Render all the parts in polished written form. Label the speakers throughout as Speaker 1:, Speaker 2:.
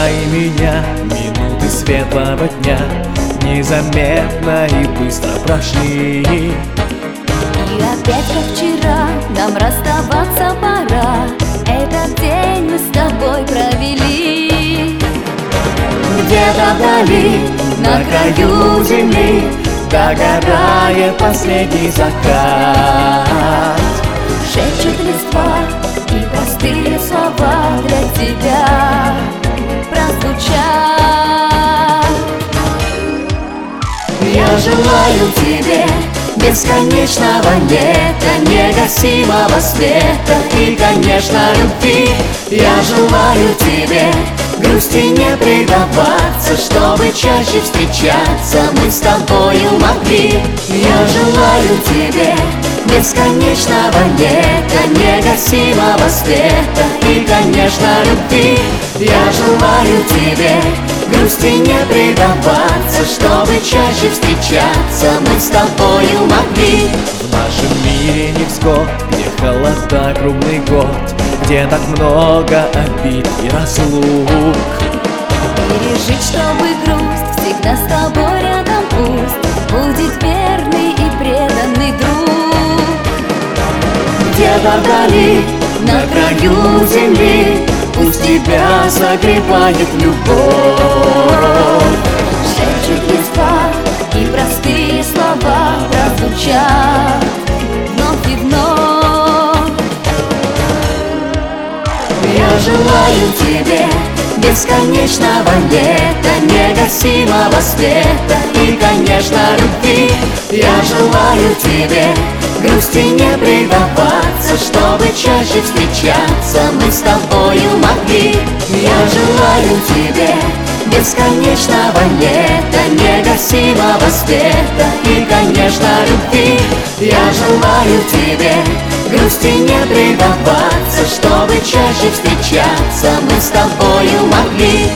Speaker 1: Поймай меня, минуты светлого дня незаметно и быстро прошли.
Speaker 2: И опять, как вчера, нам расставаться пора. Этот день мы с тобой провели.
Speaker 1: Где-то вдали, на краю земли, догорает последний закат.
Speaker 2: Шепчет листва, и простые слова для тебя прозвучат.
Speaker 1: Я желаю тебе бесконечного лета, негасимого света и, конечно, любви. Я желаю тебе грусти не предаваться, чтобы чаще встречаться мы с тобою могли. Я желаю тебе бесконечного лета, негасимого света и, конечно, любви. Я желаю тебе грусти не предаваться, чтобы чаще встречаться мы с тобою могли. В нашем мире невзгод, где холода круглый год, где так много обид и разлук.
Speaker 2: Пережить, чтобы грусть всегда с тобой рядом пусть будет верный и преданный друг.
Speaker 1: Где-то вдали, на краю земли, пусть тебя согревает любовь.
Speaker 2: Шепчет листва, и простые слова прозвучат вновь и вновь.
Speaker 1: Я желаю тебе бесконечного лета, негасимого света и, конечно, любви. Я желаю тебе грусти не предаваться, чтобы чаще встречаться мы с тобою могли. Я желаю тебе бесконечного лета, негасимого света и, конечно, любви. Я желаю тебе грусти не предаваться, чтобы чаще встречаться мы с тобою могли.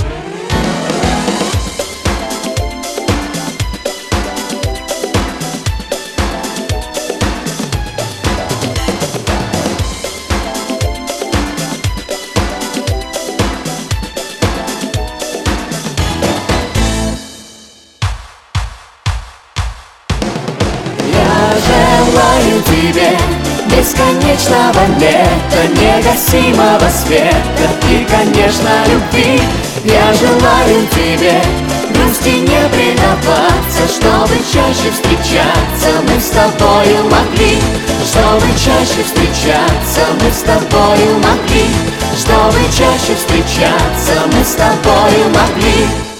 Speaker 1: Желаю тебе бесконечного лета, негасимого света и, конечно, любви. Я желаю тебе грусти не предаваться, чтобы чаще встречаться мы с тобою могли. Чтобы чаще встречаться мы с тобою могли. Чтобы чаще встречаться мы с тобою могли.